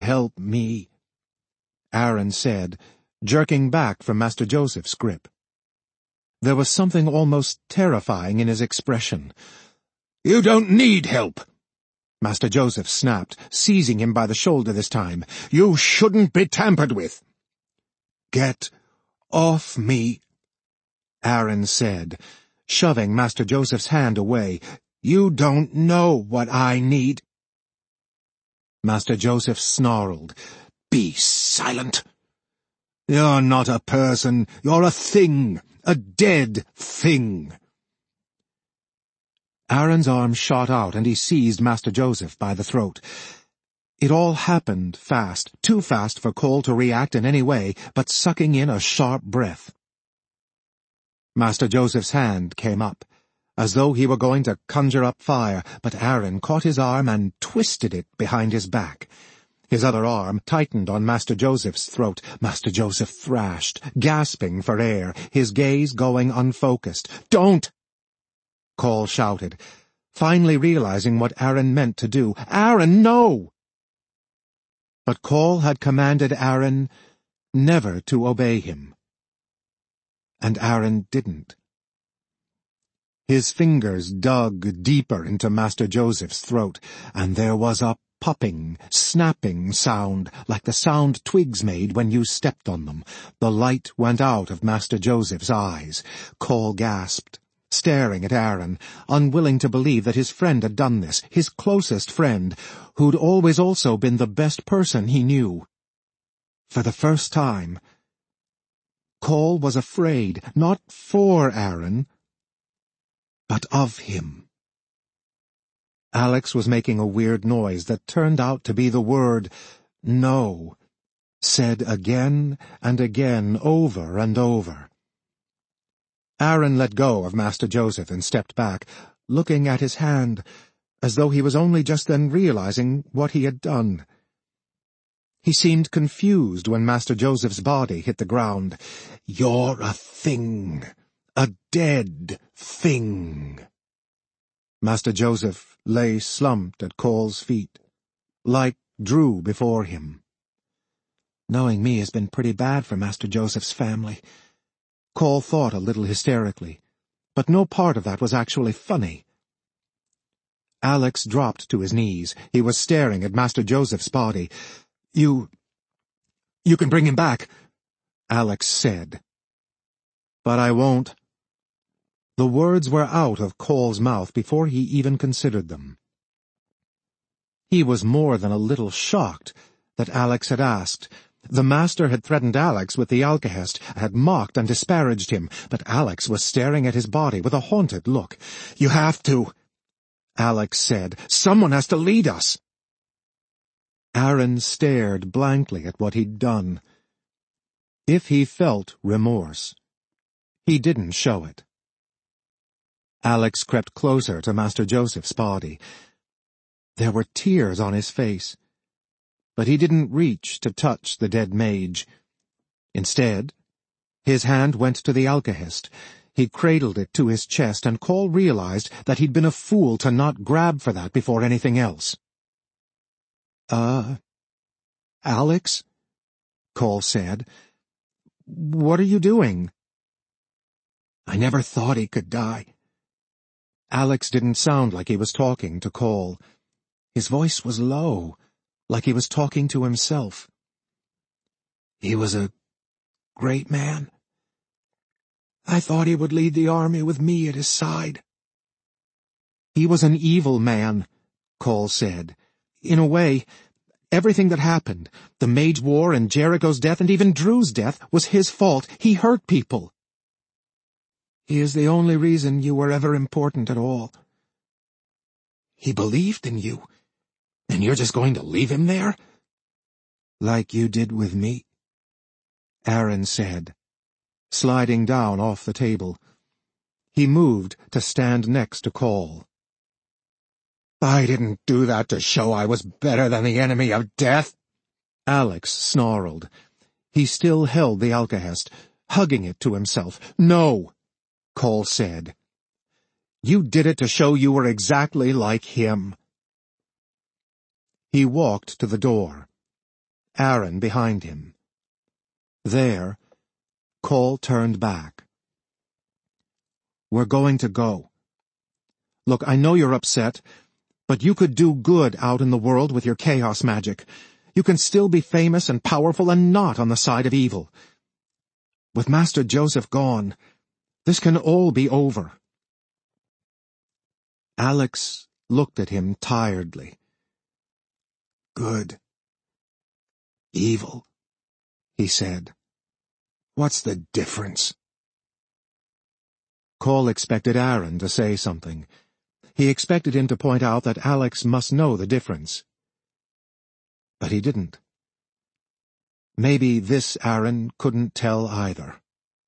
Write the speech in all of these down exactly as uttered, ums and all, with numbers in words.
"Help me," Aaron said, jerking back from Master Joseph's grip. There was something almost terrifying in his expression. "You don't need help," Master Joseph snapped, seizing him by the shoulder this time. "You shouldn't be tampered with." "Get off me," Aaron said, shoving Master Joseph's hand away. "You don't know what I need." Master Joseph snarled. "Be silent. You're not a person, you're a thing, a dead thing." Aaron's arm shot out and he seized Master Joseph by the throat. It all happened fast, too fast for Cole to react in any way but sucking in a sharp breath. Master Joseph's hand came up, as though he were going to conjure up fire, but Aaron caught his arm and twisted it behind his back. His other arm tightened on Master Joseph's throat. Master Joseph thrashed, gasping for air, his gaze going unfocused. "Don't!" Cole shouted, finally realizing what Aaron meant to do. "Aaron, no!" But Cole had commanded Aaron never to obey him. And Aaron didn't. His fingers dug deeper into Master Joseph's throat, and there was a popping, snapping sound, like the sound twigs made when you stepped on them. The light went out of Master Joseph's eyes. Cole gasped, staring at Aaron, unwilling to believe that his friend had done this, his closest friend, who'd always also been the best person he knew. For the first time, Cole was afraid, not for Aaron, but of him. Alex was making a weird noise that turned out to be the word "no," said again and again, over and over. Aaron let go of Master Joseph and stepped back, looking at his hand, as though he was only just then realizing what he had done. He seemed confused when Master Joseph's body hit the ground. "You're a thing, a dead thing." Master Joseph lay slumped at Cole's feet. Light drew before him. Knowing me has been pretty bad for Master Joseph's family. Cole thought a little hysterically, but no part of that was actually funny. Alex dropped to his knees. He was staring at Master Joseph's body. You... you can bring him back," Alex said. "But I won't." The words were out of Cole's mouth before he even considered them. He was more than a little shocked that Alex had asked. The master had threatened Alex with the Alcahest, had mocked and disparaged him, but Alex was staring at his body with a haunted look. "You have to," Alex said. "Someone has to lead us." Aaron stared blankly at what he'd done. If he felt remorse, he didn't show it. Alex crept closer to Master Joseph's body. There were tears on his face, but he didn't reach to touch the dead mage. Instead, his hand went to the Alcahest. He cradled it to his chest, and Cole realized that he'd been a fool to not grab for that before anything else. Uh, Alex?" Cole said. "What are you doing?" "I never thought he could die." Alex didn't sound like he was talking to Cole. His voice was low, like he was talking to himself. "He was a great man. I thought he would lead the army with me at his side." "He was an evil man," Cole said. "In a way, everything that happened, the Mage War and Jericho's death and even Drew's death, was his fault. He hurt people." "He is the only reason you were ever important at all." "He believed in you, and you're just going to leave him there?" "Like you did with me," Aaron said, sliding down off the table. He moved to stand next to Cole. "I didn't do that to show I was better than the enemy of death," Alex snarled. He still held the Alcahest, hugging it to himself. "No," Cole said. "You did it to show you were exactly like him." He walked to the door. Aaron behind him. There, Coll turned back. "We're going to go. Look, I know you're upset, but you could do good out in the world with your chaos magic. You can still be famous and powerful and not on the side of evil. With Master Joseph gone, this can all be over." Alex looked at him tiredly. "Good. Evil," he said. "What's the difference?" Coll expected Aaron to say something. He expected him to point out that Alex must know the difference. But he didn't. Maybe this Aaron couldn't tell either.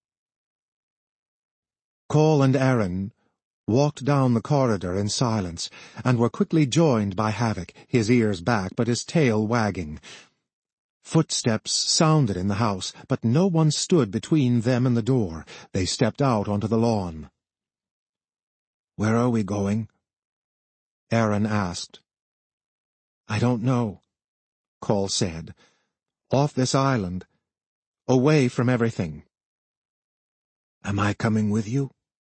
Coll and Aaron walked down the corridor in silence, and were quickly joined by Havoc, his ears back but his tail wagging. Footsteps sounded in the house, but no one stood between them and the door. They stepped out onto the lawn. "Where are we going?" Aaron asked. "I don't know," Coll said. "Off this island. Away from everything." "Am I coming with you?"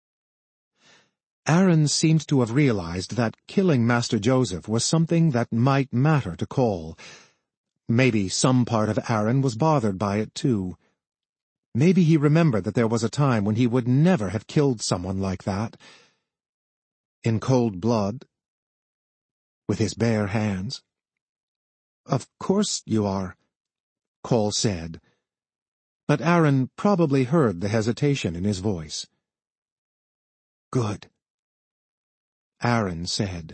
Aaron seemed to have realized that killing Master Joseph was something that might matter to Coll. Maybe some part of Aaron was bothered by it too. Maybe he remembered that there was a time when he would never have killed someone like that. In cold blood. With his bare hands. "Of course you are," Coll said. But Aaron probably heard the hesitation in his voice. "Good," Aaron said.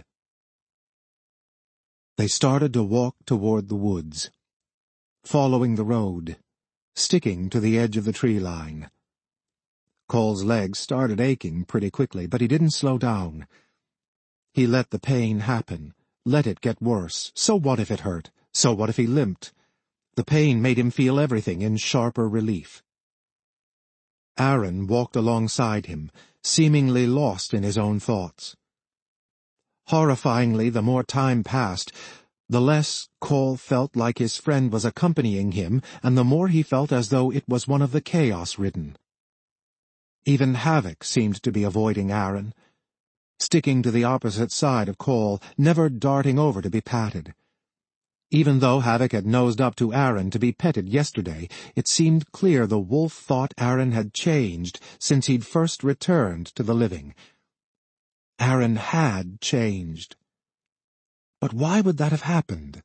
They started to walk toward the woods, following the road, sticking to the edge of the tree line. Coll's legs started aching pretty quickly, but he didn't slow down. He let the pain happen, let it get worse. So what if it hurt? So what if he limped? The pain made him feel everything in sharper relief. Aaron walked alongside him, seemingly lost in his own thoughts. Horrifyingly, the more time passed, the less Coll felt like his friend was accompanying him, and the more he felt as though it was one of the chaos-ridden. Even Havoc seemed to be avoiding Aaron, sticking to the opposite side of Coll, never darting over to be patted. Even though Havoc had nosed up to Aaron to be petted yesterday, it seemed clear the wolf thought Aaron had changed since he'd first returned to the living. Aaron had changed. But why would that have happened?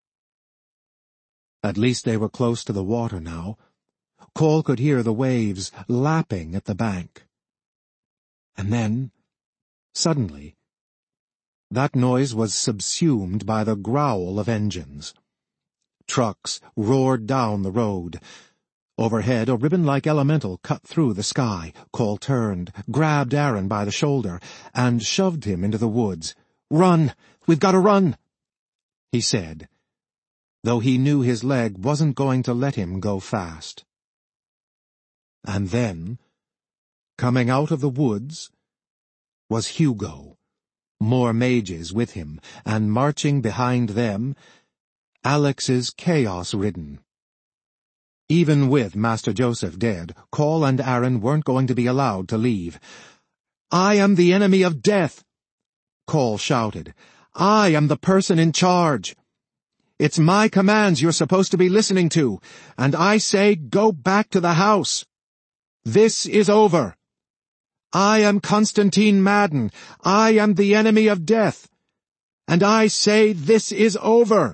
At least they were close to the water now. Coll could hear the waves lapping at the bank. And then, suddenly, that noise was subsumed by the growl of engines. Trucks roared down the road. Overhead, a ribbon-like elemental cut through the sky. Coll turned, grabbed Aaron by the shoulder, and shoved him into the woods. "Run! We've got to run!" he said, though he knew his leg wasn't going to let him go fast. And then, coming out of the woods, was Hugo, more mages with him, and marching behind them, Alex's chaos-ridden. Even with Master Joseph dead, Coll and Aaron weren't going to be allowed to leave. "I am the enemy of death!" Coll shouted. "I am the person in charge. It's my commands you're supposed to be listening to, and I say go back to the house. This is over. I am Constantine Madden. I am the enemy of death. And I say this is over."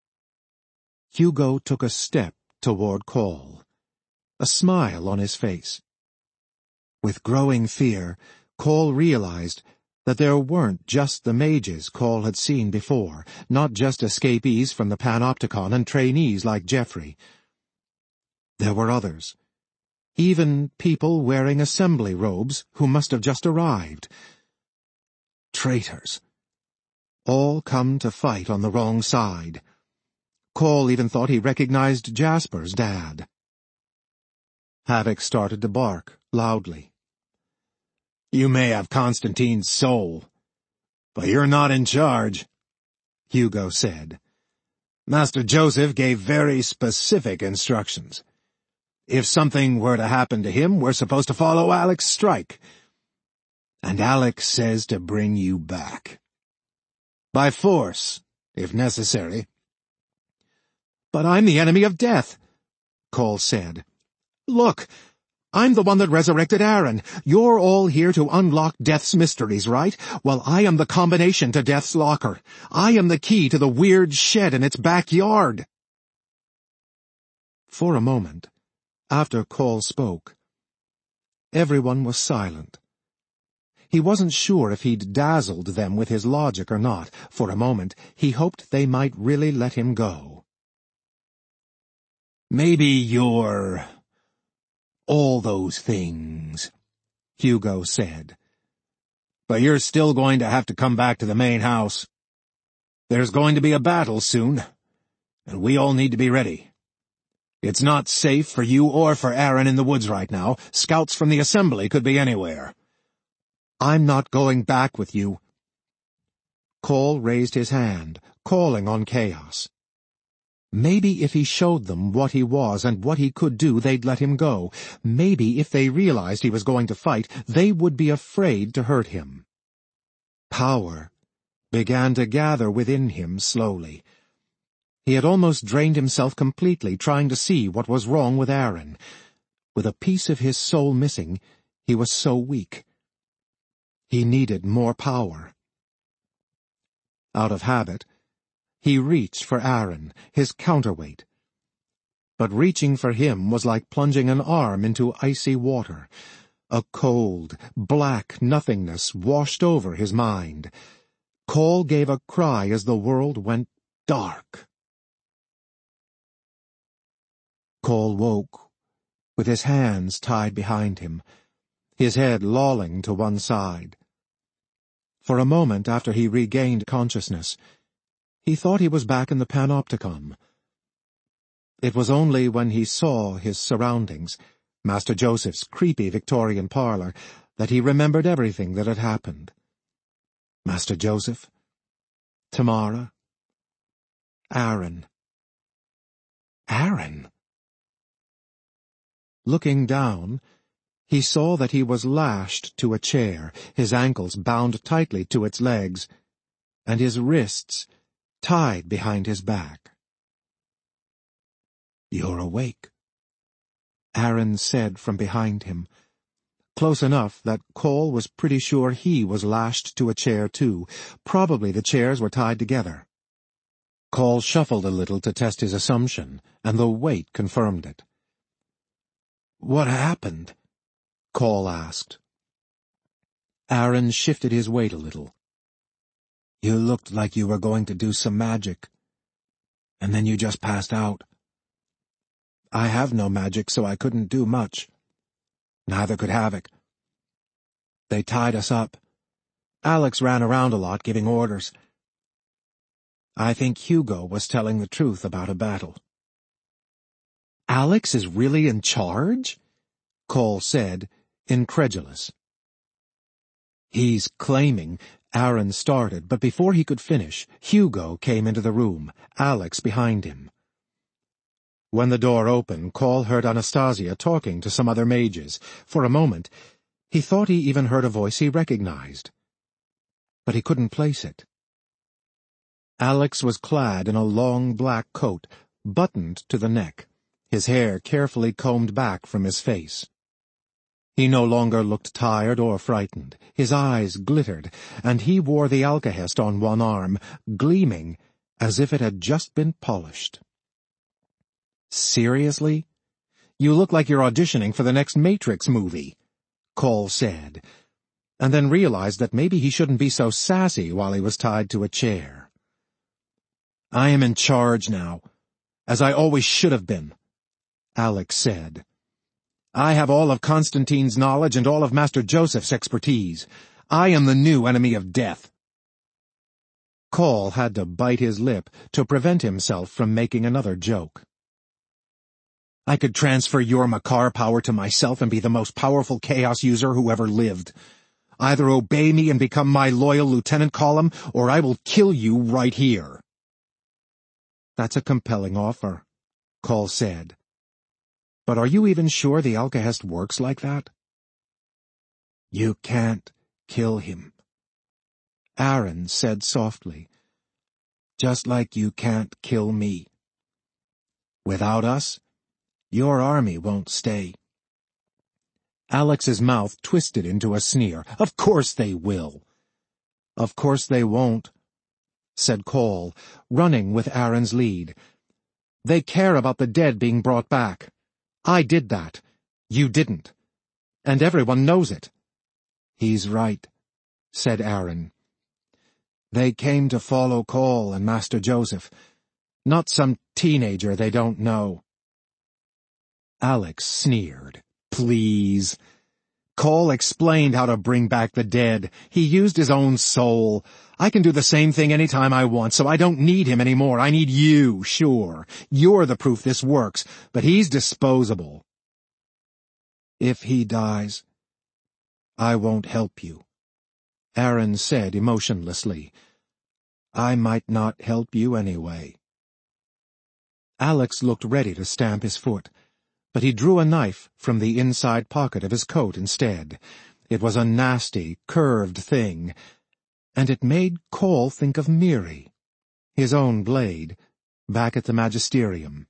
Hugo took a step toward Coll, a smile on his face. With growing fear, Coll realized that there weren't just the mages Coll had seen before, not just escapees from the Panopticon and trainees like Geoffrey. There were others, even people wearing assembly robes who must have just arrived. Traitors. All come to fight on the wrong side. Coll even thought he recognized Jasper's dad. Havoc started to bark, loudly. "You may have Constantine's soul, but you're not in charge," Hugo said. Master Joseph gave very specific instructions. If something were to happen to him, we're supposed to follow Alec's strike. And Alec says to bring you back. By force, if necessary. But I'm the enemy of death, Cole said. Look, I'm the one that resurrected Aaron. You're all here to unlock Death's mysteries, right? Well, I am the combination to Death's locker. I am the key to the weird shed in its backyard. For a moment, after Cole spoke, everyone was silent. He wasn't sure if he'd dazzled them with his logic or not. For a moment, he hoped they might really let him go. Maybe you're all those things, Hugo said. But you're still going to have to come back to the main house. There's going to be a battle soon, and we all need to be ready. It's not safe for you or for Aaron in the woods right now. Scouts from the assembly could be anywhere. I'm not going back with you. Cole raised his hand, calling on Chaos. Maybe if he showed them what he was and what he could do, they'd let him go. Maybe if they realized he was going to fight, they would be afraid to hurt him. Power began to gather within him slowly. He had almost drained himself completely, trying to see what was wrong with Aaron. With a piece of his soul missing, he was so weak. He needed more power. Out of habit, he reached for Aaron, his counterweight. But reaching for him was like plunging an arm into icy water. A cold, black nothingness washed over his mind. Cole gave a cry as the world went dark. Cole woke, with his hands tied behind him, his head lolling to one side. For a moment after he regained consciousness, he thought he was back in the panopticon. It was only when he saw his surroundings, Master Joseph's creepy Victorian parlor, that he remembered everything that had happened. Master Joseph, Tamara, Aaron. Aaron! Looking down, he saw that he was lashed to a chair, his ankles bound tightly to its legs, and his wrists tied behind his back. "You're awake," Aaron said from behind him, close enough that Cole was pretty sure he was lashed to a chair too. Probably the chairs were tied together. Cole shuffled a little to test his assumption, and the weight confirmed it. "What happened?" Cole asked. Aaron shifted his weight a little. "You looked like you were going to do some magic, and then you just passed out. I have no magic, so I couldn't do much. Neither could Havoc. They tied us up. Alex ran around a lot giving orders. I think Hugo was telling the truth about a battle." "Alex is really in charge?" Cole said, incredulous. "He's claiming," Aaron started, but before he could finish, Hugo came into the room, Alex behind him. When the door opened, Cole heard Anastasia talking to some other mages. For a moment, he thought he even heard a voice he recognized. But he couldn't place it. Alex was clad in a long black coat, buttoned to the neck, his hair carefully combed back from his face. He no longer looked tired or frightened. His eyes glittered, and he wore the alkahest on one arm, gleaming as if it had just been polished. "Seriously? You look like you're auditioning for the next Matrix movie," Cole said, and then realized that maybe he shouldn't be so sassy while he was tied to a chair. "I am in charge now, as I always should have been," Alex said. "I have all of Constantine's knowledge and all of Master Joseph's expertise. I am the new enemy of death." Cole had to bite his lip to prevent himself from making another joke. "I could transfer your Makar power to myself and be the most powerful chaos user who ever lived. Either obey me and become my loyal Lieutenant Column, or I will kill you right here." That's a compelling offer, Coll said. But are you even sure the Alcahest works like that? You can't kill him, Aaron said softly. Just like you can't kill me. Without us, your army won't stay. Alex's mouth twisted into a sneer. Of course they will. Of course they won't, said Coll, running with Aaron's lead. They care about the dead being brought back. I did that. You didn't. And everyone knows it. He's right, said Aaron. They came to follow Coll and Master Joseph, not some teenager they don't know. Alex sneered. Please. Coll explained how to bring back the dead. He used his own soul. I can do the same thing any time I want, so I don't need him anymore. I need you, sure. You're the proof this works, but he's disposable. If he dies, I won't help you, Aaron said emotionlessly. I might not help you anyway. Alex looked ready to stamp his foot, but he drew a knife from the inside pocket of his coat instead. It was a nasty, curved thing, and it made Coll think of Miri, his own blade, back at the magisterium.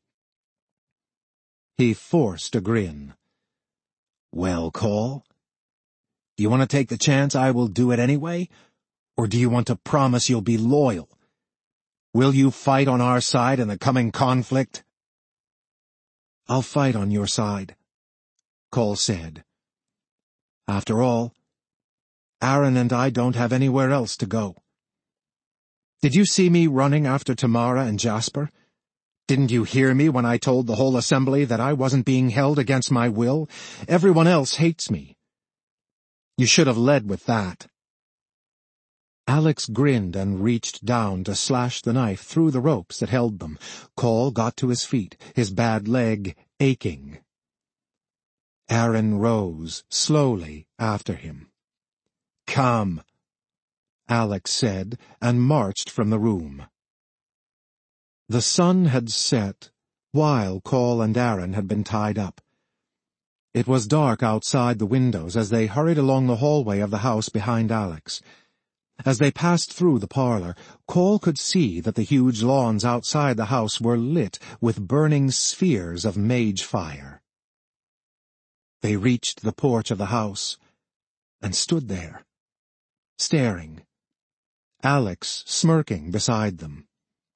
He forced a grin. Well, Coll, do you want to take the chance I will do it anyway? Or do you want to promise you'll be loyal? Will you fight on our side in the coming conflict? I'll fight on your side, Coll said. After all, Aaron and I don't have anywhere else to go. Did you see me running after Tamara and Jasper? Didn't you hear me when I told the whole assembly that I wasn't being held against my will? Everyone else hates me. You should have led with that. Alex grinned and reached down to slash the knife through the ropes that held them. Coll got to his feet, his bad leg aching. Aaron rose slowly after him. Come, Alex said, and marched from the room. The sun had set while Coll and Aaron had been tied up. It was dark outside the windows as they hurried along the hallway of the house behind Alex. As they passed through the parlor, Coll could see that the huge lawns outside the house were lit with burning spheres of mage fire. They reached the porch of the house and stood there, staring, Alex smirking beside them.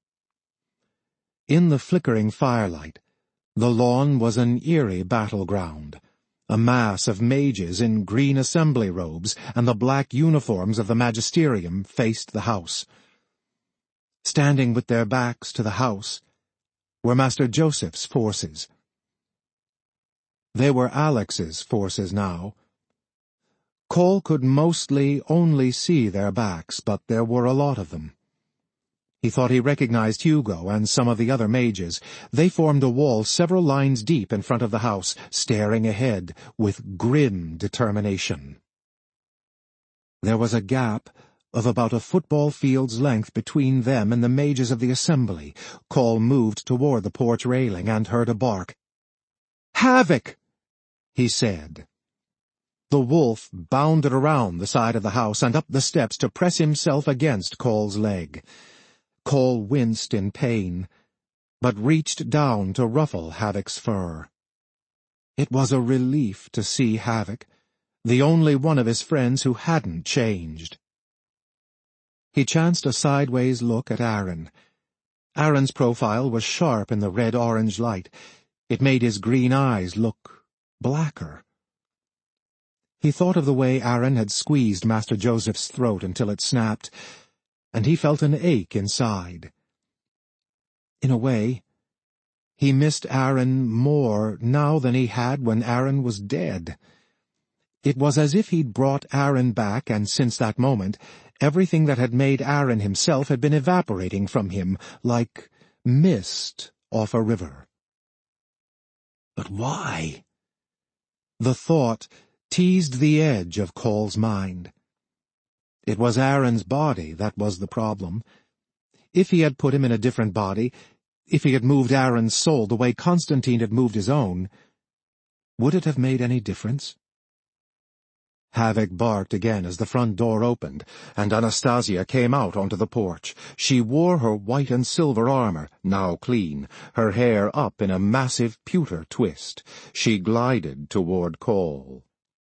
In the flickering firelight, the lawn was an eerie battleground. A mass of mages in green assembly robes and the black uniforms of the magisterium faced the house. Standing with their backs to the house were Master Joseph's forces. They were Alex's forces now. Coll could mostly only see their backs, but there were a lot of them. He thought he recognized Hugo and some of the other mages. They formed a wall several lines deep in front of the house, staring ahead with grim determination. There was a gap of about a football field's length between them and the mages of the assembly. Coll moved toward the porch railing and heard a bark. "Havoc!" he said. The wolf bounded around the side of the house and up the steps to press himself against Coll's leg. Coll winced in pain, but reached down to ruffle Havoc's fur. It was a relief to see Havoc, the only one of his friends who hadn't changed. He chanced a sideways look at Aaron. Aaron's profile was sharp in the red-orange light. It made his green eyes look blacker. He thought of the way Aaron had squeezed Master Joseph's throat until it snapped, and he felt an ache inside. In a way, he missed Aaron more now than he had when Aaron was dead. It was as if he'd brought Aaron back, and since that moment, everything that had made Aaron himself had been evaporating from him, like mist off a river. But why? The thought teased the edge of Coll's mind. It was Aaron's body that was the problem. If he had put him in a different body, if he had moved Aaron's soul the way Constantine had moved his own, would it have made any difference? Havoc barked again as the front door opened, and Anastasia came out onto the porch. She wore her white and silver armor, now clean, her hair up in a massive pewter twist. She glided toward Coll.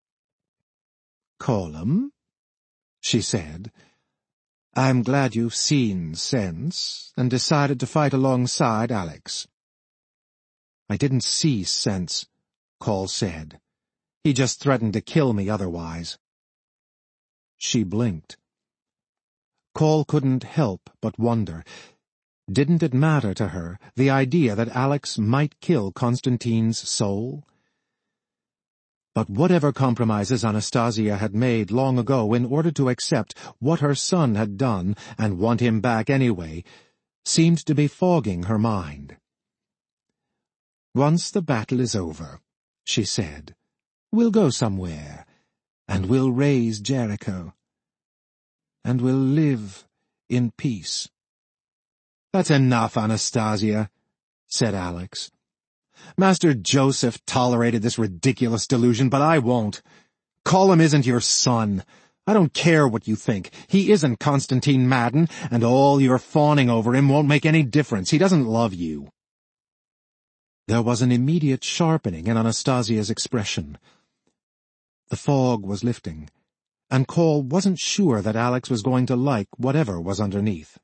"Colum," she said, "I'm glad you've seen sense and decided to fight alongside Alex." "I didn't see sense," Coll said. "He just threatened to kill me otherwise." She blinked. Coll couldn't help but wonder. Didn't it matter to her, the idea that Alex might kill Constantine's soul? But whatever compromises Anastasia had made long ago in order to accept what her son had done and want him back anyway, seemed to be fogging her mind. "Once the battle is over," she said, "we'll go somewhere, and we'll raise Jericho, and we'll live in peace." "That's enough, Anastasia," said Alex. "Master Joseph tolerated this ridiculous delusion, but I won't. Colum isn't your son. I don't care what you think. He isn't Constantine Madden, and all your fawning over him won't make any difference. He doesn't love you." There was an immediate sharpening in Anastasia's expression. The fog was lifting, and Coll wasn't sure that Alex was going to like whatever was underneath.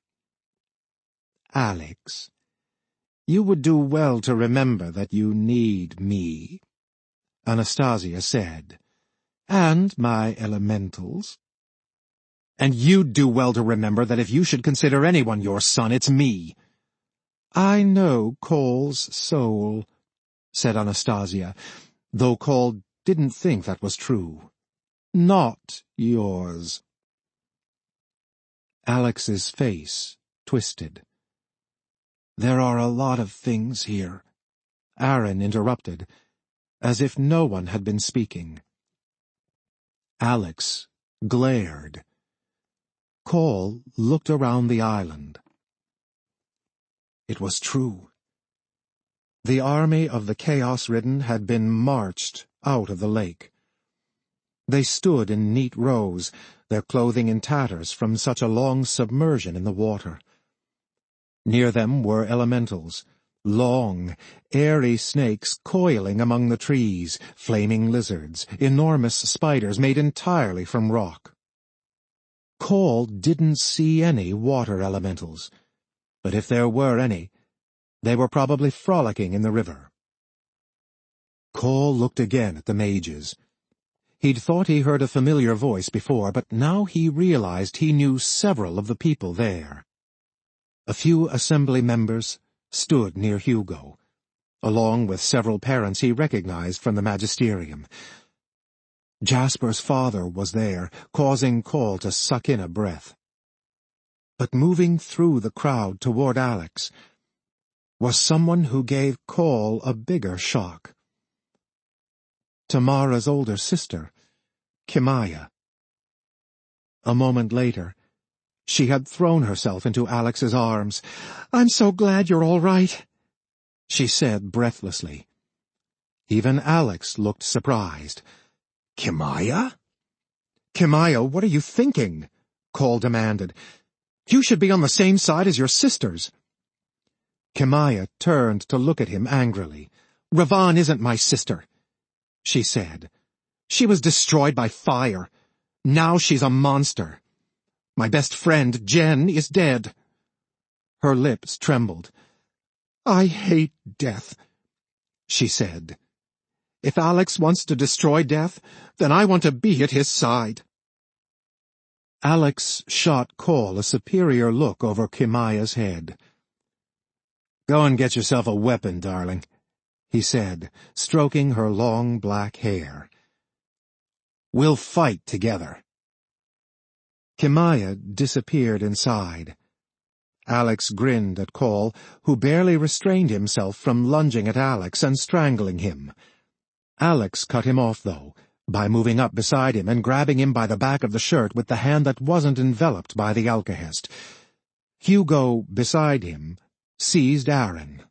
"Alex, you would do well to remember that you need me," Anastasia said, "and my elementals. And you'd do well to remember that if you should consider anyone your son, it's me." "I know Coll's soul," said Anastasia, though Coll didn't think that was true. "Not yours." Alex's face twisted. "There are a lot of things here," Aaron interrupted, as if no one had been speaking. Alex glared. Coll looked around the island. It was true. The army of the Chaos-Ridden had been marched out of the lake. They stood in neat rows, their clothing in tatters from such a long submersion in the water. Near them were elementals, long, airy snakes coiling among the trees, flaming lizards, enormous spiders made entirely from rock. Coll didn't see any water elementals, but if there were any, they were probably frolicking in the river. Coll looked again at the mages. He'd thought he heard a familiar voice before, but now he realized he knew several of the people there. A few assembly members stood near Hugo, along with several parents he recognized from the magisterium. Jasper's father was there, causing Coll to suck in a breath. But moving through the crowd toward Alex was someone who gave Coll a bigger shock. Tamara's older sister, Kimaya. A moment later, she had thrown herself into Alex's arms. "I'm so glad you're all right," she said breathlessly. Even Alex looked surprised. "Kimaya?" "Kimaya, what are you thinking?" Coll demanded. "You should be on the same side as your sisters." Kimaya turned to look at him angrily. "Ravan isn't my sister," she said. "She was destroyed by fire. Now she's a monster. My best friend, Jen, is dead." Her lips trembled. "I hate death," she said. "If Alex wants to destroy death, then I want to be at his side." Alex shot Coll a superior look over Kimaya's head. "Go and get yourself a weapon, darling," he said, stroking her long black hair. "We'll fight together." Kimaya disappeared inside. Alex grinned at Coll, who barely restrained himself from lunging at Alex and strangling him. Alex cut him off, though, by moving up beside him and grabbing him by the back of the shirt with the hand that wasn't enveloped by the alkahest. Hugo, beside him, seized Aaron.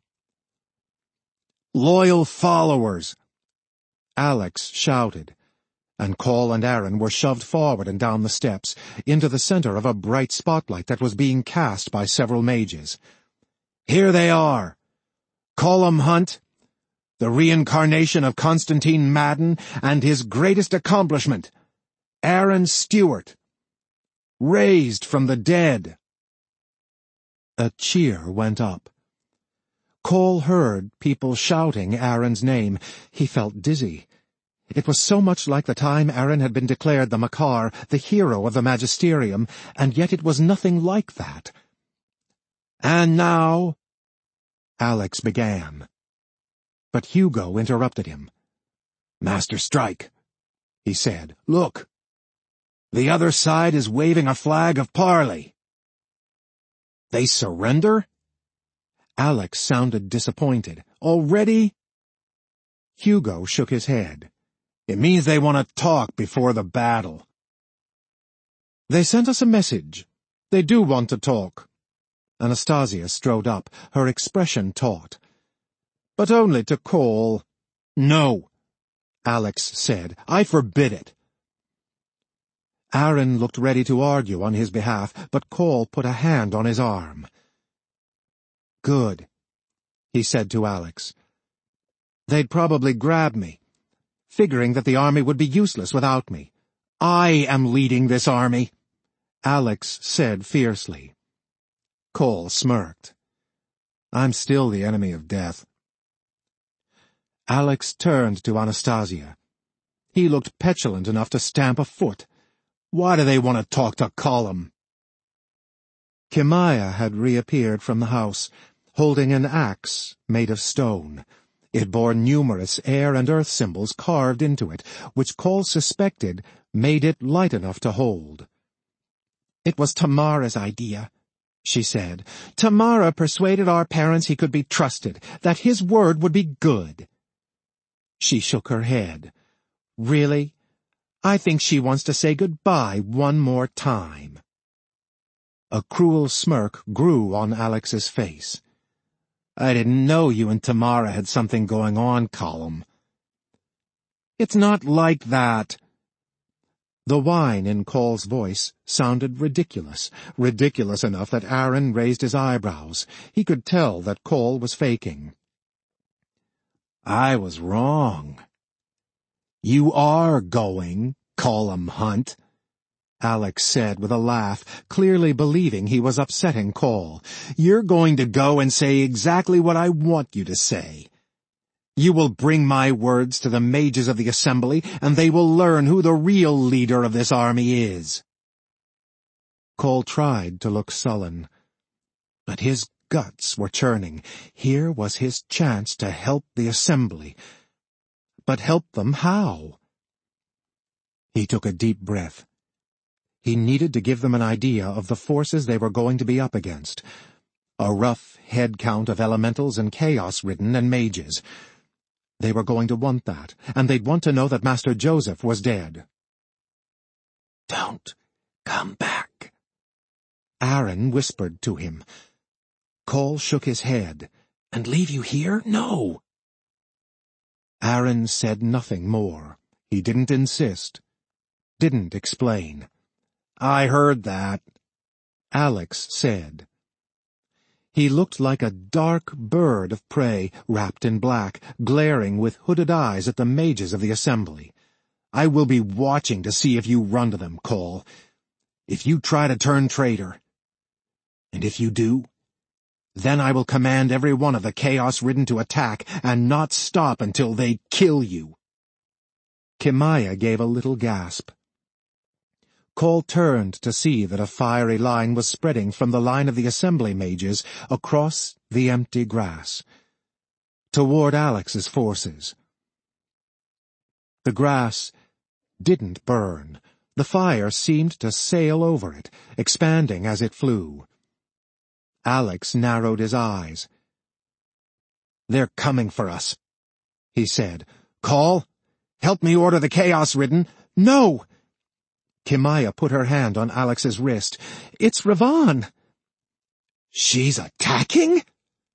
"Loyal followers!" Alex shouted, and Cole and Aaron were shoved forward and down the steps, into the center of a bright spotlight that was being cast by several mages. "Here they are! Colum Hunt, the reincarnation of Constantine Madden, and his greatest accomplishment, Aaron Stewart, raised from the dead." A cheer went up. Cole heard people shouting Aaron's name. He felt dizzy. It was so much like the time Aaron had been declared the Makar, the hero of the Magisterium, and yet it was nothing like that. "And now," Alex began. But Hugo interrupted him. "Master Strike," he said, "look. The other side is waving a flag of parley." "They surrender?" Alex sounded disappointed. "Already?" Hugo shook his head. "It means they want to talk before the battle." "They sent us a message. They do want to talk." Anastasia strode up, her expression taut. "But only to Cole." "No," Alex said. "I forbid it." Aaron looked ready to argue on his behalf, but Cole put a hand on his arm. "Good," he said to Alex. "They'd probably grab me, figuring that the army would be useless without me. I am leading this army," Alex said fiercely. Cole smirked. "I'm still the enemy of death." Alex turned to Anastasia. He looked petulant enough to stamp a foot. "Why do they want to talk to Colum?" Kimaya had reappeared from the house, holding an axe made of stone. It bore numerous air and earth symbols carved into it, which Cole suspected made it light enough to hold. "It was Tamara's idea," she said. "Tamara persuaded our parents he could be trusted, that his word would be good." She shook her head. "Really? I think she wants to say goodbye one more time." A cruel smirk grew on Alex's face. "I didn't know you and Tamara had something going on, Colum." "It's not like that." The whine in Cole's voice sounded ridiculous, ridiculous enough that Aaron raised his eyebrows. He could tell that Cole was faking. "I was wrong." "You are going, Colum Hunt," Alex said with a laugh, clearly believing he was upsetting Cole. "You're going to go and say exactly what I want you to say. You will bring my words to the mages of the assembly, and they will learn who the real leader of this army is." Cole tried to look sullen, but his guts were churning. Here was his chance to help the assembly. But help them how? He took a deep breath. He needed to give them an idea of the forces they were going to be up against. A rough head count of elementals and chaos-ridden and mages. They were going to want that, and they'd want to know that Master Joseph was dead. "Don't come back," Aaron whispered to him. Cole shook his head. "And leave you here? No." Aaron said nothing more. He didn't insist. Didn't explain. "I heard that," Alex said. He looked like a dark bird of prey, wrapped in black, glaring with hooded eyes at the mages of the assembly. "I will be watching to see if you run to them, Cole. If you try to turn traitor. And if you do, then I will command every one of the chaos-ridden to attack and not stop until they kill you." Kimaya gave a little gasp. Cole turned to see that a fiery line was spreading from the line of the assembly mages across the empty grass, toward Alex's forces. The grass didn't burn. The fire seemed to sail over it, expanding as it flew. Alex narrowed his eyes. "They're coming for us," he said. "Call, help me order the chaos-ridden." "No!" Kimaya put her hand on Alex's wrist. "It's Ravan." "She's attacking?"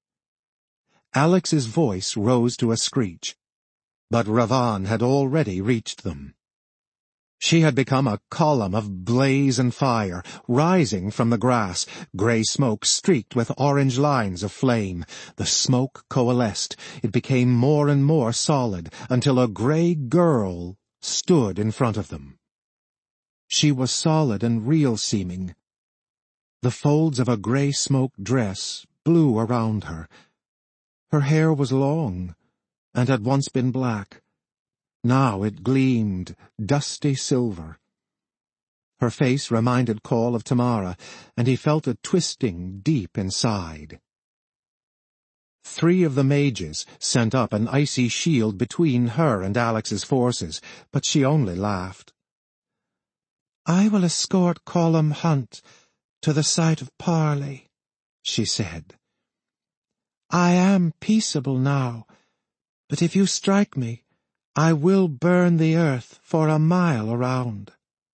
Alex's voice rose to a screech, but Ravan had already reached them. She had become a column of blaze and fire, rising from the grass, grey smoke streaked with orange lines of flame. The smoke coalesced. It became more and more solid, until a grey girl stood in front of them. She was solid and real-seeming. The folds of a grey smoke dress blew around her. Her hair was long, and had once been black. Now it gleamed dusty silver. Her face reminded Call of Tamara, and he felt a twisting deep inside. Three of the mages sent up an icy shield between her and Alex's forces, but she only laughed. "I will escort Colum Hunt to the site of parley," she said. "I am peaceable now, but if you strike me, I will burn the earth for a mile around."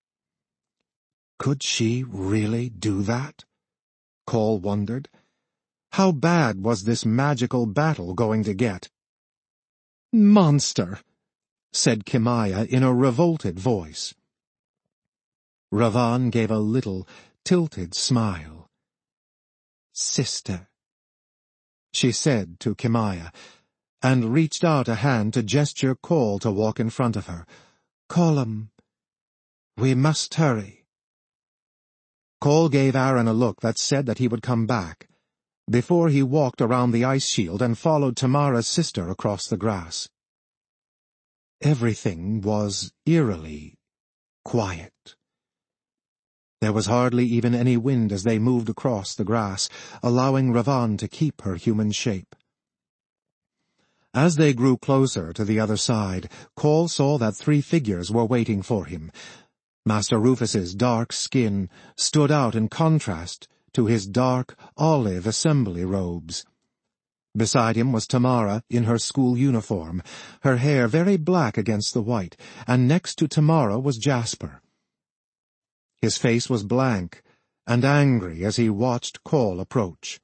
Could she really do that? Call wondered. How bad was this magical battle going to get? "Monster!" said Kimaya in a revolted voice. Ravan gave a little, tilted smile. "Sister," she said to Kimaya, and reached out a hand to gesture Call to walk in front of her. "Colum, we must hurry." Call gave Aaron a look that said that he would come back, before he walked around the ice shield and followed Tamara's sister across the grass. Everything was eerily quiet. There was hardly even any wind as they moved across the grass, allowing Ravan to keep her human shape. As they grew closer to the other side, Call saw that three figures were waiting for him. Master Rufus's dark skin stood out in contrast to his dark olive assembly robes. Beside him was Tamara in her school uniform, her hair very black against the white, and next to Tamara was Jasper. His face was blank and angry as he watched Call approach.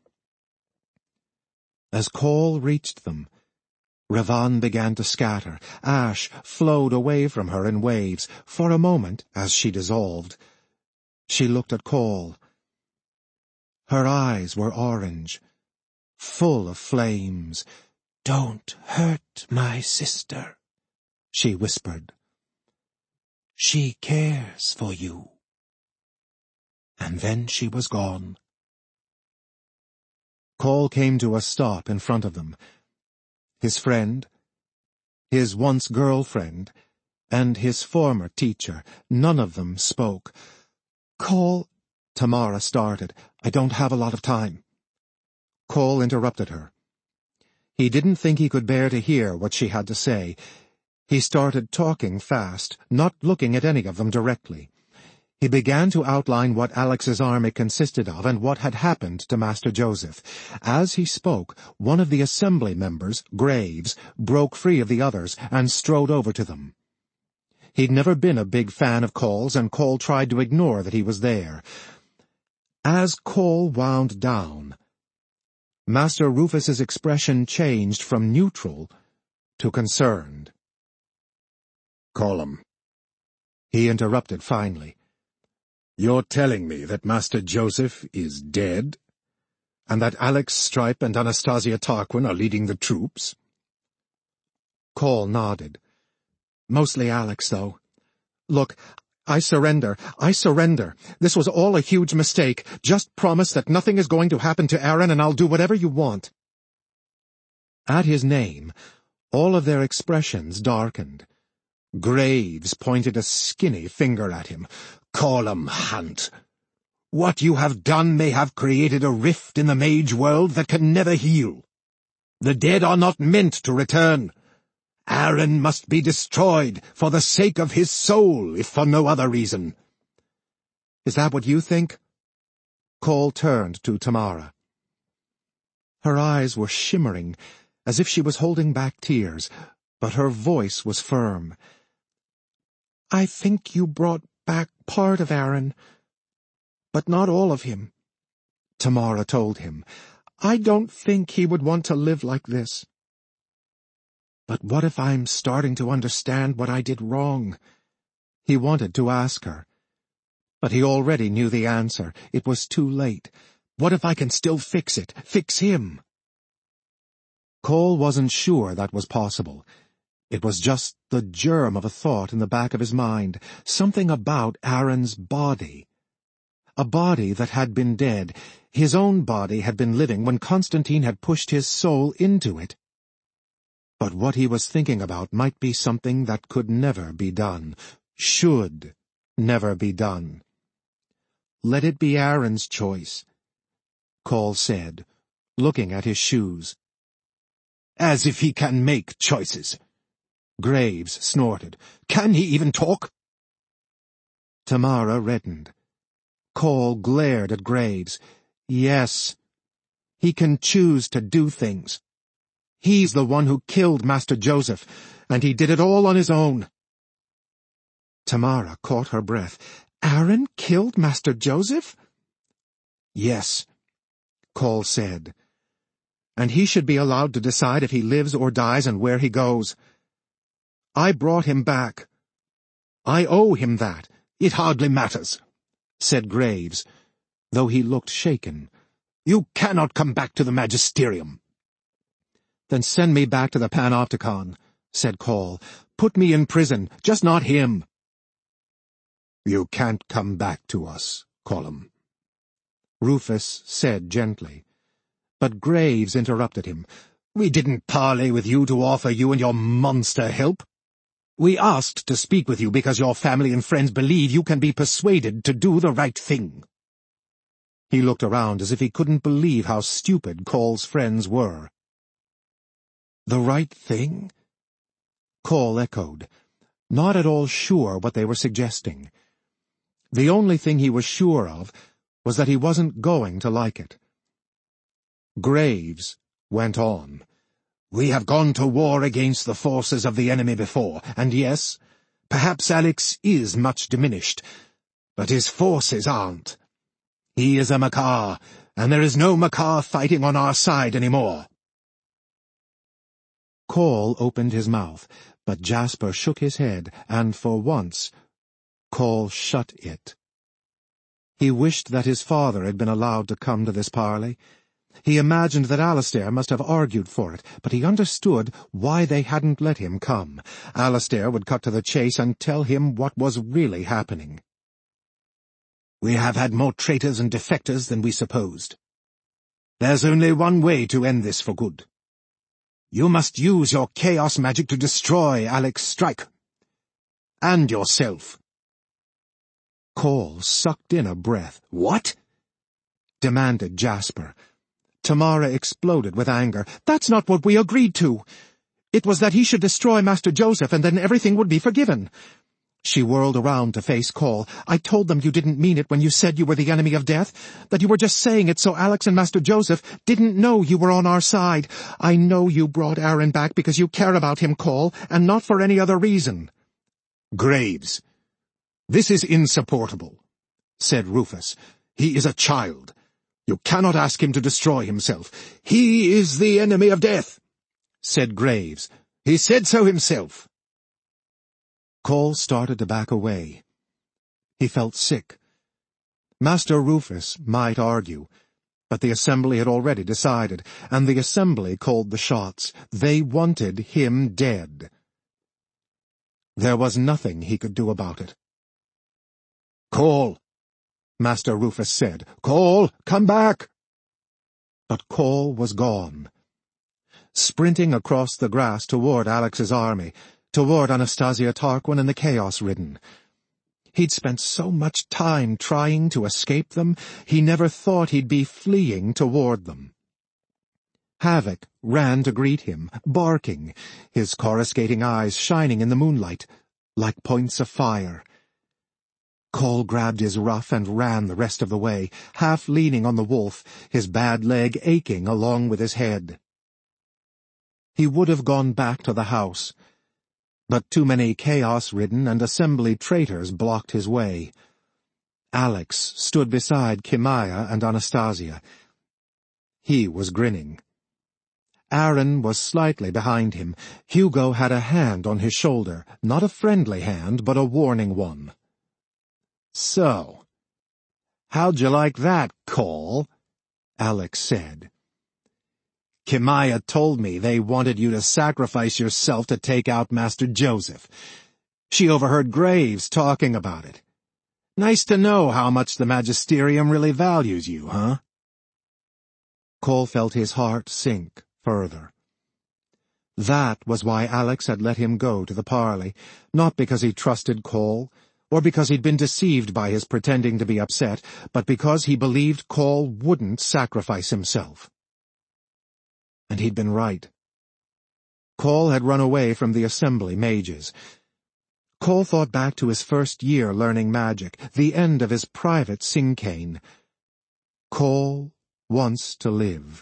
As Call reached them, Ravan began to scatter. Ash flowed away from her in waves, for a moment, as she dissolved. She looked at Call. Her eyes were orange, full of flames. "Don't hurt my sister," she whispered. "She cares for you." And then she was gone. Call came to a stop in front of them. His friend, his once girlfriend, and his former teacher, none of them spoke. "Call," Tamara started. "I don't have a lot of time." Call interrupted her. He didn't think he could bear to hear what she had to say. He started talking fast, not looking at any of them directly. He began to outline what Alex's army consisted of and what had happened to Master Joseph. As he spoke, one of the assembly members, Graves, broke free of the others and strode over to them. He'd never been a big fan of Call's, and Call tried to ignore that he was there. As Call wound down, Master Rufus's expression changed from neutral to concerned. "Colum," he interrupted finally. "You're telling me that Master Joseph is dead, and that Alex Stripe and Anastasia Tarquin are leading the troops?" Call nodded. "Mostly Alex, though. Look, I surrender. I surrender. This was all a huge mistake. Just promise that nothing is going to happen to Aaron, and I'll do whatever you want." At his name, all of their expressions darkened. Graves pointed a skinny finger at him. "Colum Hunt, what you have done may have created a rift in the mage world that can never heal. The dead are not meant to return. Aaron must be destroyed for the sake of his soul, if for no other reason." "Is that what you think?" Call turned to Tamara. Her eyes were shimmering, as if she was holding back tears, but her voice was firm. "I think you brought back part of Aaron, but not all of him," Tamara told him. I don't think he would want to live like this. But what if I'm starting to understand what I did wrong? He wanted to ask her. But he already knew the answer. It was too late. What if I can still fix it? Fix him? Cole wasn't sure that was possible. It was just the germ of a thought in the back of his mind, something about Aaron's body. A body that had been dead. His own body had been living when Constantine had pushed his soul into it. But what he was thinking about might be something that could never be done, should never be done. Let it be Aaron's choice, Cole said, looking at his shoes. As if he can make choices. Graves snorted. Can he even talk? Tamara reddened. Cole glared at Graves. Yes. He can choose to do things. He's the one who killed Master Joseph, and he did it all on his own. Tamara caught her breath. Aaron killed Master Joseph? Yes, Cole said. And he should be allowed to decide if he lives or dies and where he goes. I brought him back. I owe him that. It hardly matters, said Graves, though he looked shaken. You cannot come back to the Magisterium. Then send me back to the Panopticon, said Cole. Put me in prison, just not him. You can't come back to us, Colum, Rufus said gently. But Graves interrupted him. We didn't parley with you to offer you and your monster help. We asked to speak with you because your family and friends believe you can be persuaded to do the right thing. He looked around as if he couldn't believe how stupid Cole's friends were. The right thing? Cole echoed, not at all sure what they were suggesting. The only thing he was sure of was that he wasn't going to like it. Graves went on. We have gone to war against the forces of the enemy before, and yes, perhaps Alex is much diminished, but his forces aren't. He is a Makar, and there is no Makar fighting on our side anymore. Cole opened his mouth, but Jasper shook his head, and for once, Cole shut it. He wished that his father had been allowed to come to this parley. He imagined that Alistair must have argued for it, but he understood why they hadn't let him come. Alistair would cut to the chase and tell him what was really happening. We have had more traitors and defectors than we supposed. There's only one way to end this for good. You must use your chaos magic to destroy Alex Strike. And yourself. Cole sucked in a breath. What? Demanded Jasper. Tamara exploded with anger. That's not what we agreed to. It was that he should destroy Master Joseph and then everything would be forgiven. She whirled around to face Cole. I told them you didn't mean it when you said you were the enemy of death, that you were just saying it so Alex and Master Joseph didn't know you were on our side. I know you brought Aaron back because you care about him, Cole, and not for any other reason. Graves, this is insupportable, said Rufus. He is a child. You cannot ask him to destroy himself. He is the enemy of death, said Graves. He said so himself. Cole started to back away. He felt sick. Master Rufus might argue, but the assembly had already decided, and the assembly called the shots. They wanted him dead. There was nothing he could do about it. Cole, Master Rufus said. Cole, come back! But Cole was gone. Sprinting across the grass toward Alex's army, toward Anastasia Tarquin and the Chaos-Ridden. He'd spent so much time trying to escape them, he never thought he'd be fleeing toward them. Havoc ran to greet him, barking, his coruscating eyes shining in the moonlight, like points of fire. Cole grabbed his ruff and ran the rest of the way, half leaning on the wolf, his bad leg aching along with his head. He would have gone back to the house, but too many Chaos-Ridden and Assembly traitors blocked his way. Alex stood beside Kimaya and Anastasia. He was grinning. Aaron was slightly behind him. Hugo had a hand on his shoulder, not a friendly hand, but a warning one. "So, how'd you like that, Cole?" Alex said. "Kimaya told me they wanted you to sacrifice yourself to take out Master Joseph. She overheard Graves talking about it. Nice to know how much the Magisterium really values you, huh?" Cole felt his heart sink further. That was why Alex had let him go to the parley, not because he trusted Cole, or because he'd been deceived by his pretending to be upset, but because he believed Cole wouldn't sacrifice himself. And he'd been right. Cole had run away from the assembly mages. Cole thought back to his first year learning magic, the end of his private Syncane. Cole wants to live.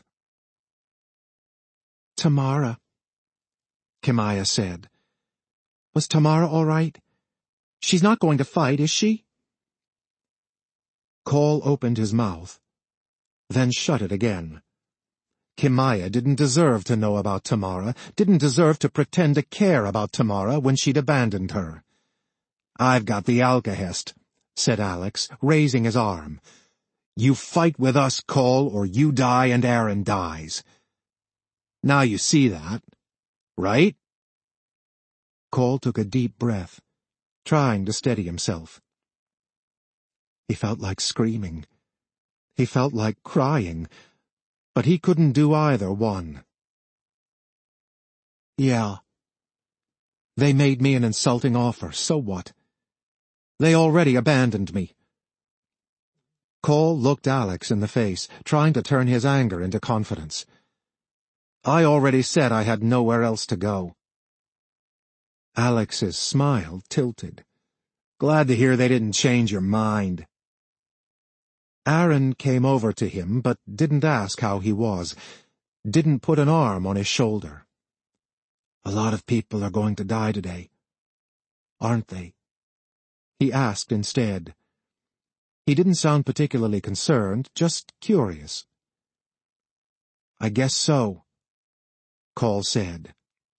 "Tamara," Kimaya said. "Was Tamara all right? She's not going to fight, is she?" Cole opened his mouth, then shut it again. Kimaya didn't deserve to know about Tamara, didn't deserve to pretend to care about Tamara when she'd abandoned her. "I've got the Alcahest," said Alex, raising his arm. "You fight with us, Cole, or you die and Aaron dies. Now you see that, right?" Cole took a deep breath, trying to steady himself. He felt like screaming. He felt like crying, but he couldn't do either one. "Yeah." They made me an insulting offer, so what? They already abandoned me. Cole looked Alex in the face, trying to turn his anger into confidence. "I already said I had nowhere else to go." Alex's smile tilted. "Glad to hear they didn't change your mind." Aaron came over to him, but didn't ask how he was, didn't put an arm on his shoulder. "A lot of people are going to die today, aren't they?" he asked instead. He didn't sound particularly concerned, just curious. "I guess so," Cole said.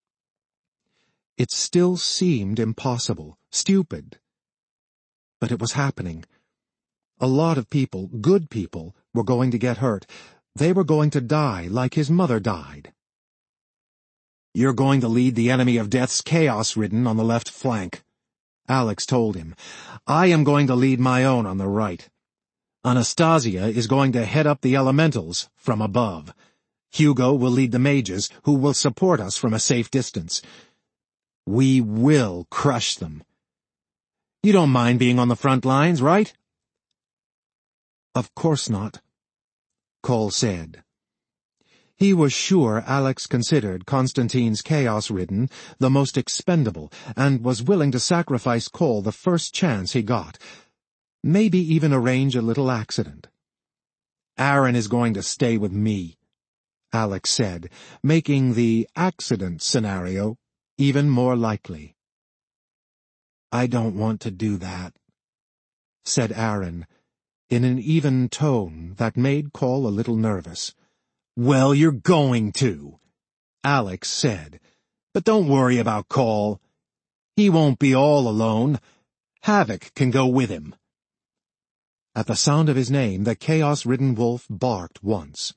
It still seemed impossible, stupid. But it was happening. A lot of people, good people, were going to get hurt. They were going to die like his mother died. "You're going to lead the enemy of Death's Chaos-Ridden on the left flank," Alex told him. "I am going to lead my own on the right. Anastasia is going to head up the elementals from above. Hugo will lead the mages, who will support us from a safe distance. We will crush them. You don't mind being on the front lines, right?" "Of course not," Cole said. He was sure Alex considered Constantine's Chaos-Ridden the most expendable, and was willing to sacrifice Cole the first chance he got, maybe even arrange a little accident. "Aaron is going to stay with me," Alex said, making the accident scenario even more likely. "I don't want to do that," said Aaron, in an even tone that made Cole a little nervous. "Well, you're going to," Alex said. "But don't worry about Cole. He won't be all alone. Havoc can go with him." At the sound of his name, the chaos-ridden wolf barked once.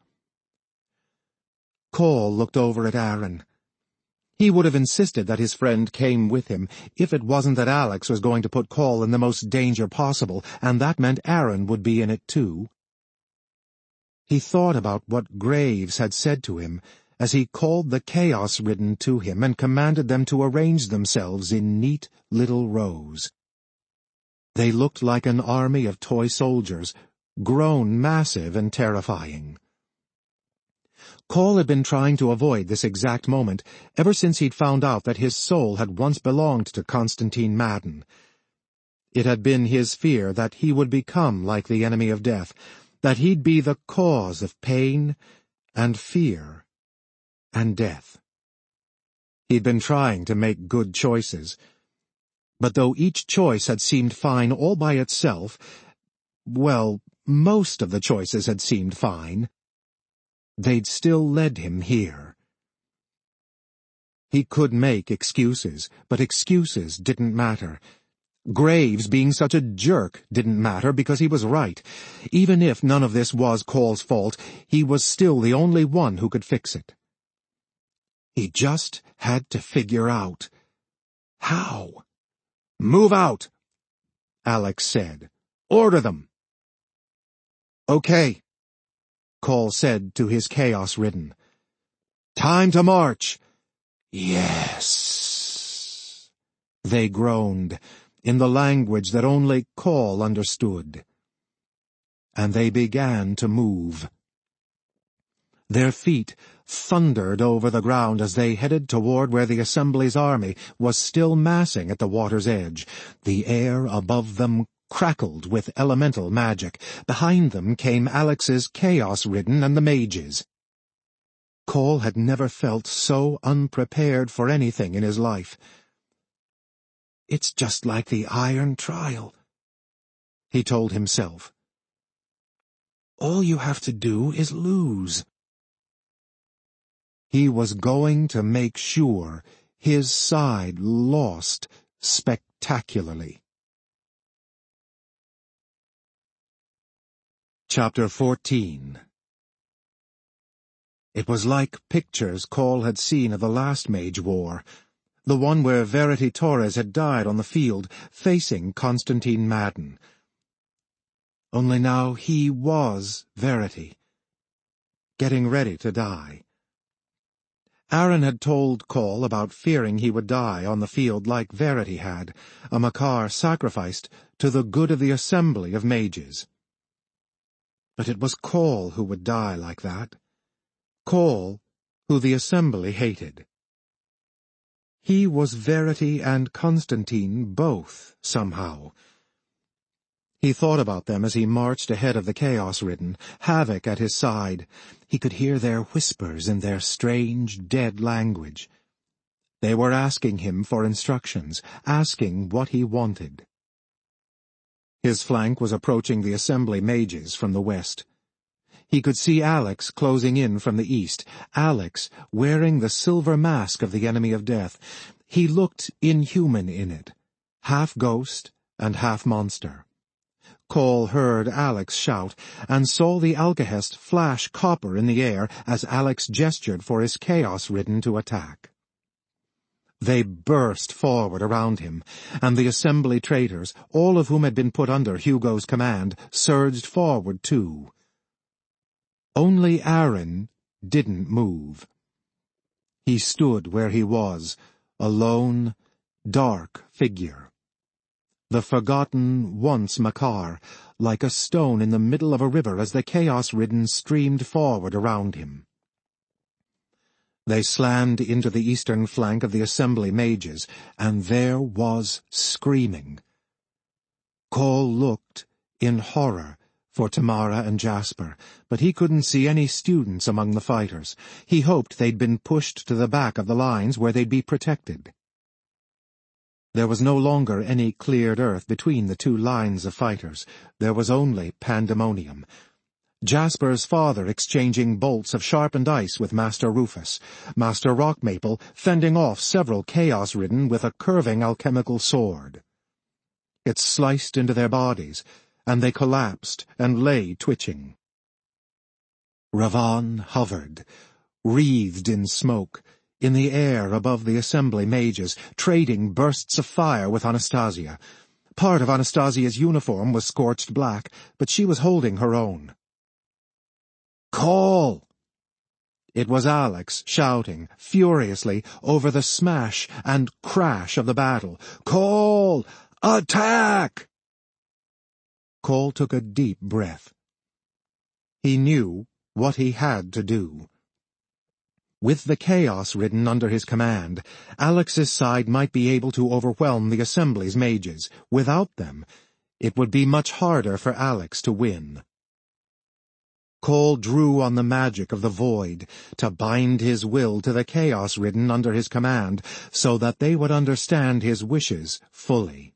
Cole looked over at Aaron. He would have insisted that his friend came with him if it wasn't that Alex was going to put Cole in the most danger possible, and that meant Aaron would be in it too. He thought about what Graves had said to him as he called the Chaos-Ridden to him and commanded them to arrange themselves in neat little rows. They looked like an army of toy soldiers, grown massive and terrifying. Cole had been trying to avoid this exact moment ever since he'd found out that his soul had once belonged to Constantine Madden. It had been his fear that he would become like the enemy of death, that he'd be the cause of pain and fear and death. He'd been trying to make good choices, but though each choice had seemed fine all by itself, well, most of the choices had seemed fine. they'd still led him here. He could make excuses, but excuses didn't matter. Graves being such a jerk didn't matter because he was right. Even if none of this was Call's fault, he was still the only one who could fix it. He just had to figure out how. "Move out," Alex said. "Order them." "Okay," Call said to his chaos-ridden. "Time to march." "Yes," they groaned, in the language that only Call understood. And they began to move. Their feet thundered over the ground as they headed toward where the Assembly's army was still massing at the water's edge. The air above them crackled with elemental magic. Behind them came Alex's chaos-ridden and the mages. Call had never felt so unprepared for anything in his life. "It's just like the Iron Trial," he told himself. "All you have to do is lose." He was going to make sure his side lost spectacularly. Chapter fourteen. It was like pictures Call had seen of the last Mage War, the one where Verity Torres had died on the field, facing Constantine Madden. Only now he was Verity, getting ready to die. Aaron had told Call about fearing he would die on the field like Verity had, a Makar sacrificed to the good of the assembly of mages. But it was Call who would die like that. Call, who the assembly hated. He was Verity and Constantine both, somehow. He thought about them as he marched ahead of the chaos-ridden, Havoc at his side. He could hear their whispers in their strange, dead language. They were asking him for instructions, asking what he wanted. His flank was approaching the assembly mages from the west. He could see Alex closing in from the east, Alex wearing the silver mask of the enemy of death. He looked inhuman in it, half ghost and half monster. Call heard Alex shout, and saw the Alcahest flash copper in the air as Alex gestured for his chaos-ridden to attack. They burst forward around him, and the assembly traitors, all of whom had been put under Hugo's command, surged forward too. Only Aaron didn't move. He stood where he was, a lone, dark figure. The forgotten once Makar, like a stone in the middle of a river as the chaos-ridden streamed forward around him. They slammed into the eastern flank of the assembly mages, and there was screaming. Call looked, in horror, for Tamara and Jasper, but he couldn't see any students among the fighters. He hoped they'd been pushed to the back of the lines where they'd be protected. There was no longer any cleared earth between the two lines of fighters. There was only pandemonium. Jasper's father exchanging bolts of sharpened ice with Master Rufus, Master Rockmaple fending off several chaos-ridden with a curving alchemical sword. It sliced into their bodies, and they collapsed and lay twitching. Ravan hovered, wreathed in smoke, in the air above the assembly mages, trading bursts of fire with Anastasia. Part of Anastasia's uniform was scorched black, but she was holding her own. "Call!" It was Alex shouting, furiously, over the smash and crash of the battle. "Call! Attack!" Call took a deep breath. He knew what he had to do. With the chaos-ridden under his command, Alex's side might be able to overwhelm the assembly's mages. Without them, it would be much harder for Alex to win. Call drew on the magic of the void to bind his will to the chaos-ridden under his command so that they would understand his wishes fully.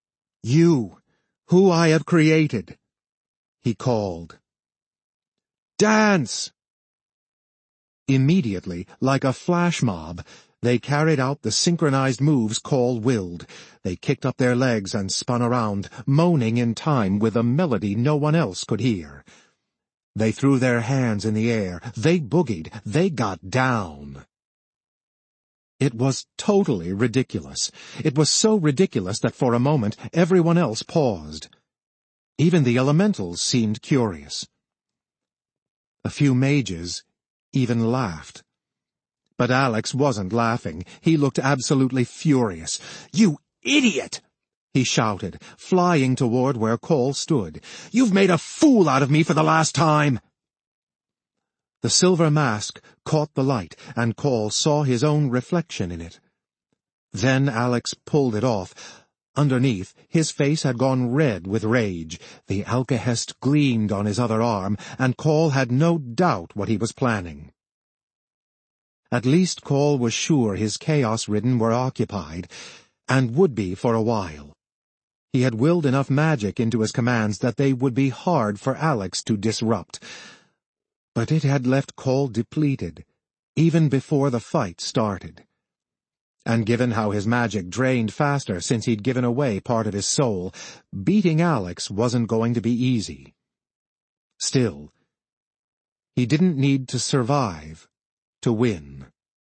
"You, who I have created," he called. Dance! Immediately, like a flash mob, they carried out the synchronized moves Cole willed. They kicked up their legs and spun around, moaning in time with a melody no one else could hear. They threw their hands in the air. They boogied. They got down. It was totally ridiculous. It was so ridiculous that for a moment everyone else paused. Even the elementals seemed curious. A few mages even laughed. But Alex wasn't laughing. He looked absolutely furious. "You idiot!" he shouted, flying toward where Cole stood. "You've made a fool out of me for the last time!" The silver mask caught the light, and Cole saw his own reflection in it. Then Alex pulled it off. Underneath, his face had gone red with rage. The alkahest gleamed on his other arm, and Cole had no doubt what he was planning. At least Cole was sure his Chaos-Ridden were occupied, and would be for a while. He had willed enough magic into his commands that they would be hard for Alex to disrupt. But it had left Cole depleted, even before the fight started. And given how his magic drained faster since he'd given away part of his soul, beating Alex wasn't going to be easy. Still, he didn't need to survive to win.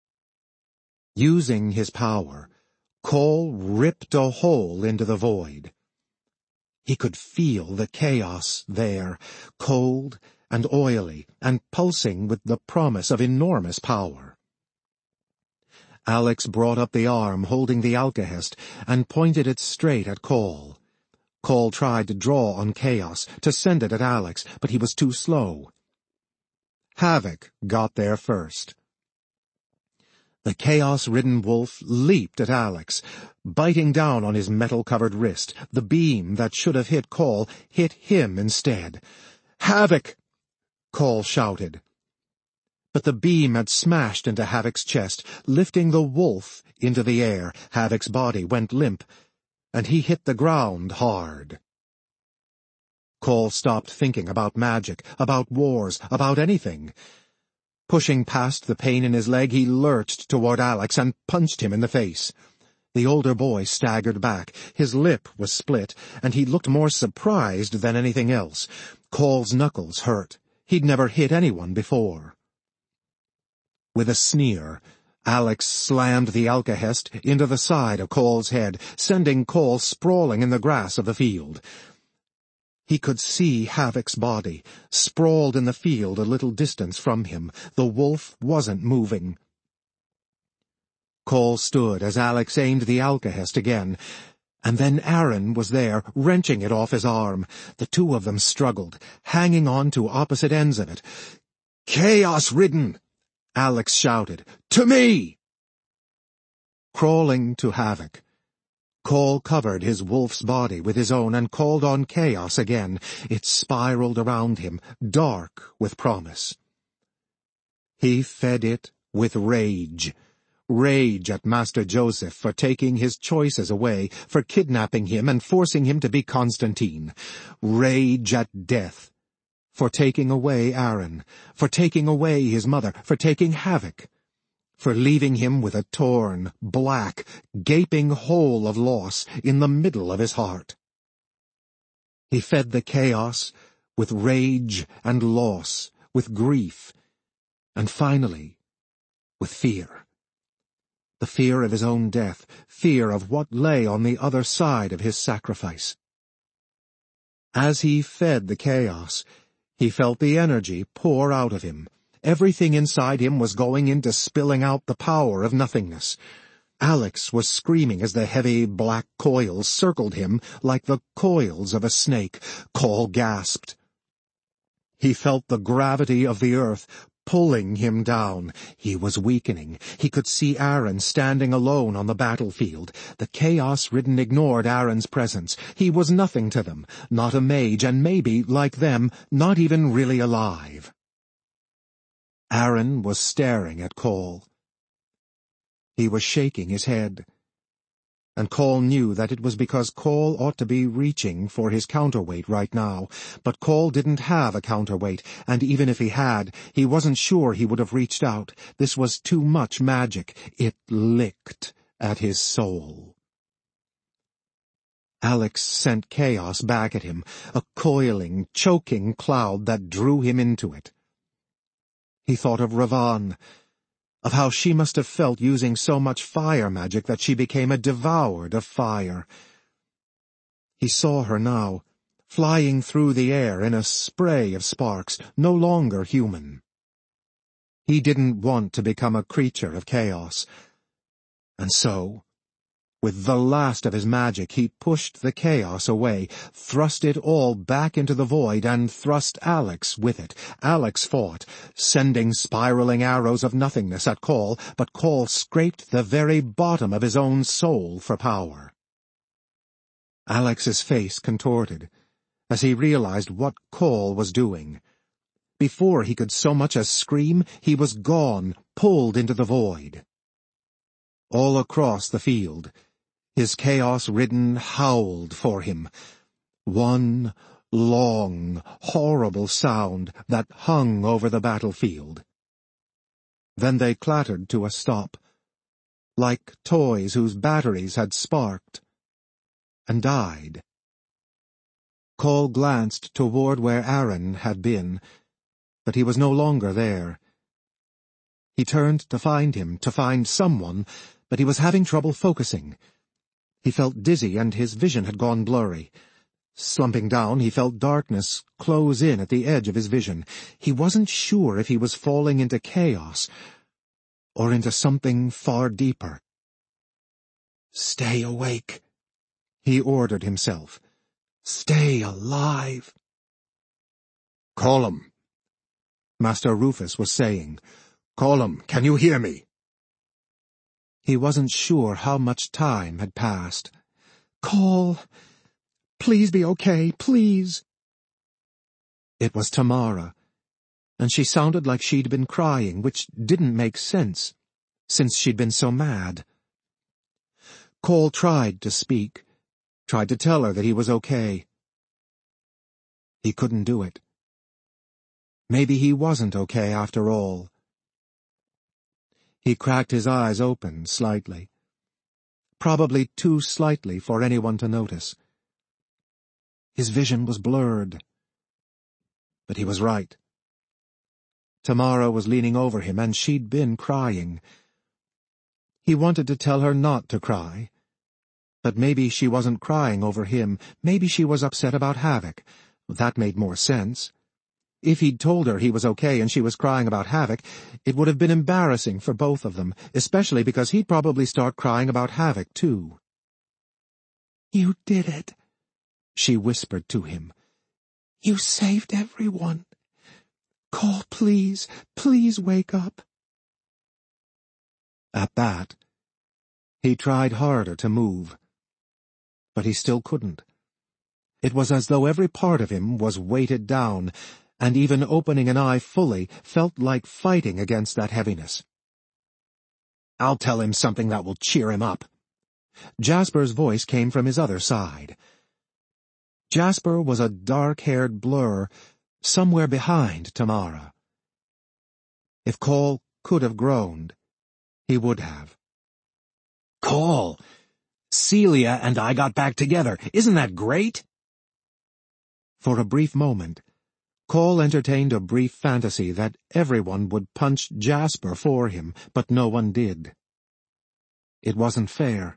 Using his power, Cole ripped a hole into the void. He could feel the chaos there, cold and oily and pulsing with the promise of enormous power. Alex brought up the arm holding the alkahest and pointed it straight at Cole. Cole tried to draw on Chaos, to send it at Alex, but he was too slow. Havoc got there first. The Chaos-Ridden wolf leaped at Alex, biting down on his metal-covered wrist. The beam that should have hit Cole hit him instead. "Havoc!" Cole shouted. But the beam had smashed into Havoc's chest, lifting the wolf into the air. Havoc's body went limp, and he hit the ground hard. Cole stopped thinking about magic, about wars, about anything. Pushing past the pain in his leg, he lurched toward Alex and punched him in the face. The older boy staggered back. His lip was split, and he looked more surprised than anything else. Cole's knuckles hurt. He'd never hit anyone before. With a sneer, Alex slammed the alkahest into the side of Cole's head, sending Cole sprawling in the grass of the field. He could see Havoc's body, sprawled in the field a little distance from him. The wolf wasn't moving. Cole stood as Alex aimed the alkahest again, and then Aaron was there, wrenching it off his arm. The two of them struggled, hanging on to opposite ends of it. "Chaos-Ridden!" Alex shouted. "To me!" Crawling to Havoc, Cole covered his wolf's body with his own and called on Chaos again. It spiraled around him, dark with promise. He fed it with rage. Rage at Master Joseph for taking his choices away, for kidnapping him and forcing him to be Constantine. Rage at Death for taking away Aaron, for taking away his mother, for taking Havoc, for leaving him with a torn, black, gaping hole of loss in the middle of his heart. He fed the chaos with rage and loss, with grief, and finally, with fear. The fear of his own death, fear of what lay on the other side of his sacrifice. As he fed the chaos, he felt the energy pour out of him. Everything inside him was going into spilling out the power of nothingness. Alex was screaming as the heavy black coils circled him like the coils of a snake. Cole gasped. He felt the gravity of the earth pulling him down. He was weakening. He could see Aaron standing alone on the battlefield. The Chaos-Ridden ignored Aaron's presence. He was nothing to them, not a mage, and maybe, like them, not even really alive. Aaron was staring at Cole. He was shaking his head. and Cole knew that it was because Cole ought to be reaching for his counterweight right now. But Cole didn't have a counterweight, and even if he had, he wasn't sure he would have reached out. This was too much magic. It licked at his soul. Alex sent chaos back at him, a coiling, choking cloud that drew him into it. He thought of Ravan, of how she must have felt using so much fire magic that she became a devoured of fire. He saw her now, flying through the air in a spray of sparks, no longer human. He didn't want to become a creature of chaos. And so, with the last of his magic, he pushed the chaos away, thrust it all back into the void, and thrust Alex with it. Alex fought, sending spiraling arrows of nothingness at Cole, but Cole scraped the very bottom of his own soul for power. Alex's face contorted, as he realized what Cole was doing. Before he could so much as scream, he was gone, pulled into the void. All across the field, his chaos-ridden howled for him. One long, horrible sound that hung over the battlefield. Then they clattered to a stop, like toys whose batteries had sparked, and died. Cole glanced toward where Aaron had been, but he was no longer there. He turned to find him, to find someone, but he was having trouble focusing. He felt dizzy and his vision had gone blurry. Slumping down, he felt darkness close in at the edge of his vision. He wasn't sure if he was falling into chaos or into something far deeper. "Stay awake," he ordered himself. "Stay alive." "Colum," Master Rufus was saying. "Colum, can you hear me?" He wasn't sure how much time had passed. "Cole, please be okay, please." It was Tamara, and she sounded like she'd been crying, which didn't make sense, since she'd been so mad. Cole tried to speak, tried to tell her that he was okay. He couldn't do it. Maybe he wasn't okay after all. He cracked his eyes open slightly. Probably too slightly for anyone to notice. His vision was blurred. But he was right. Tamara was leaning over him, and she'd been crying. He wanted to tell her not to cry. But maybe she wasn't crying over him. Maybe she was upset about Havoc. That made more sense. If he'd told her he was okay and she was crying about Havoc, it would have been embarrassing for both of them, especially because he'd probably start crying about Havoc, too. "You did it," she whispered to him. "You saved everyone. Cole, please, please wake up." At that, he tried harder to move. But he still couldn't. It was as though every part of him was weighted down, and even opening an eye fully felt like fighting against that heaviness. "I'll tell him something that will cheer him up." Jasper's voice came from his other side. Jasper was a dark-haired blur somewhere behind Tamara. If Cole could have groaned, he would have. "Cole, Celia and I got back together. Isn't that great?" For a brief moment, Cole entertained a brief fantasy that everyone would punch Jasper for him, but no one did. It wasn't fair.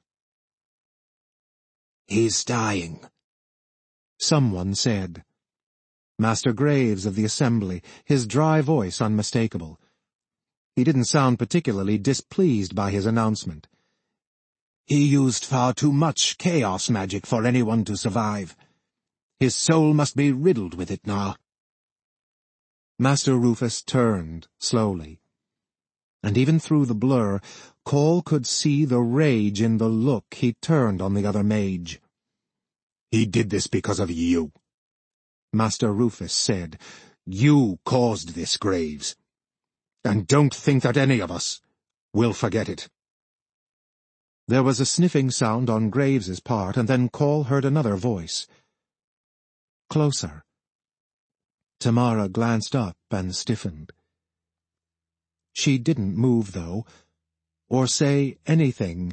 "He's dying," someone said. Master Graves of the Assembly, his dry voice unmistakable. He didn't sound particularly displeased by his announcement. "He used far too much chaos magic for anyone to survive. His soul must be riddled with it now." Master Rufus turned slowly, and even through the blur, Cole could see the rage in the look he turned on the other mage. "He did this because of you," Master Rufus said. "You caused this, Graves. And don't think that any of us will forget it." There was a sniffing sound on Graves's part, and then Call heard another voice. Closer. Tamara glanced up and stiffened. She didn't move, though, or say anything